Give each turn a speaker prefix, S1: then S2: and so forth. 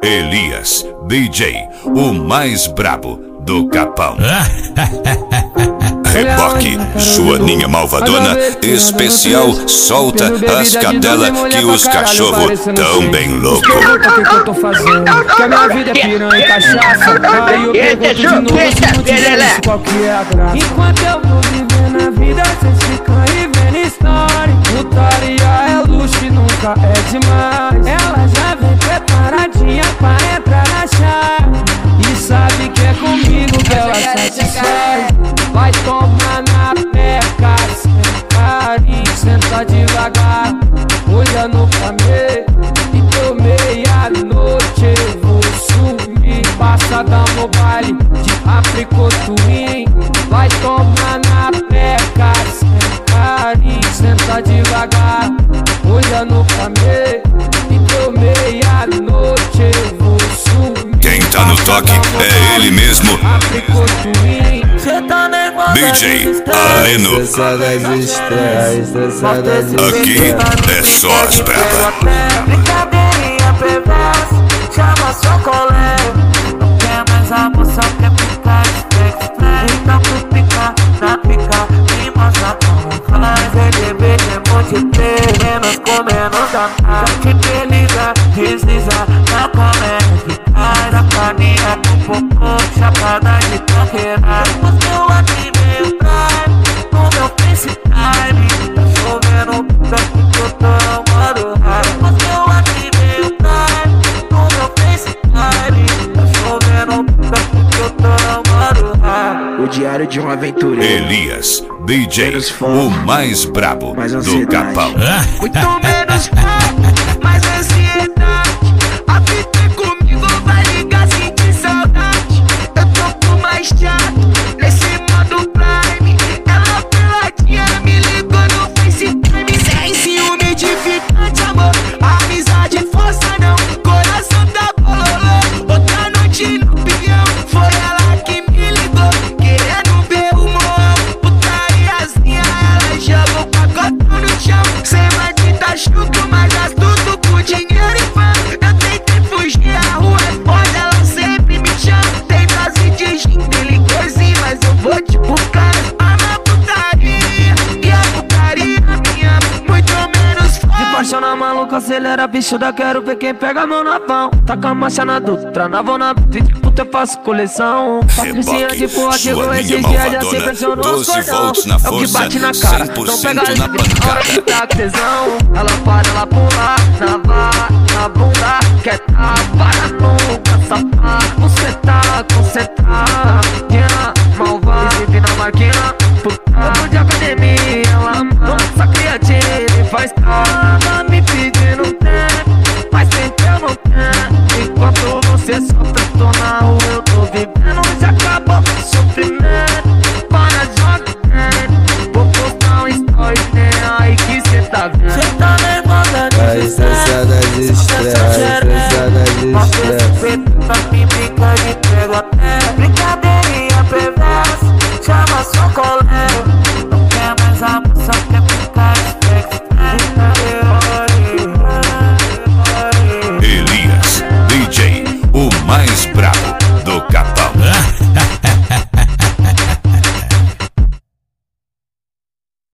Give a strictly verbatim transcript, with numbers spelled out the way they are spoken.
S1: Elias, D J, o mais brabo do Capão. Reboque, Joaninha Malvadona, especial, solta as cadelas que os cachorros tão bem loucos.
S2: O que eu tô fazendo? Que a minha vida é piranha e cachaça. Aí eu pergunto de novo se não te disse qual que é a graça. Enquanto eu vou vivendo a vida, cês ficam aí vendo história. Putaria é luxo e nunca é demais. Ela já vem preparadinha pra entrar na chave e sabe que é comigo que ela satisfaz. Vai tomar na peca, sem carinho, senta devagar. Olha no caminho e deu meia-noite eu vou sumir. Passa da mobile de apricotuim. Vai tomar na peca, sem carinho, senta devagar. Olha no caminho e deu meia-noite eu vou sumir.
S1: Quem tá no toque é ele mesmo, D J Aleno. Aqui é só as braba.
S3: Brincadeirinha perversa, chama seu colega. Não quer mais a moça, quer ficar express. Então tu pica, na pica, me mostra como faz. Ele beijo é multiplayer, menos com menos da paz. Que beleza, desliza na comédia. Faz a caninha com popô, chapada de tranqueira. Depois meu aqui meio drive, no meu FaceTime. Tá chovendo puta porque eu tô amando raiva. Depois meu aqui meio drive, no meu FaceTime. Tá chovendo puta porque eu tô amando raiva.
S4: O diário de um aventureiro.
S1: Elias, D J, o mais brabo do Capão.
S3: Muito menos foco, mais ansiedade. A vida é comigo, vai ligar, sentir saudade. Eu tô com mais chato, nesse modo Prime. Ela peladinha me ligou no FaceTime. Sem ciúme edificante, amor. Amizade, força não, coração tá bololô. Outra noite no peão, foi ela que me ligou. Querendo ver o morro, putariazinha. Ela joga o pacotão no chão. Sem maldita chuca, mas astuto por dinheiro e fã. Eu tentei fugir, a rua é foda, ela sempre me chama. Tem dose de gin, delinquência, mas eu vou te buscar. Ama a putaria, e a putaria minha, muito menos foda.
S2: De paixão na maluca, acelera, bicho da quero ver quem pega a mão na pão. Taca a marcha na Dutra, na vou na beat, puta eu faço coleção. Patricinha de porra, chegou esses dias, já se pressionou os
S1: doze
S2: cordão.
S1: volts na
S2: É o que
S1: força,
S2: bate na cara,
S1: cem por
S2: não
S1: cento
S2: pega
S1: na
S2: a hora que
S1: pancada.
S2: tá com tesão. Ela para, ela pula, na vara, na bunda. Quer tapa na nuca, safada. Você tá concentrada, malvada, exibe na máquina. Puta, vamos de academia, ela dança criativa e faz cara me pedindo tempo, mas tempo eu não tenho. Enquanto você sofre, eu tô na rua, eu tô vivendo. Já acabou o sofrimento, para jogar. Vou postar um story, né, aí que cê tá vendo.
S3: Cê tá nervosa,
S4: A essência da existência.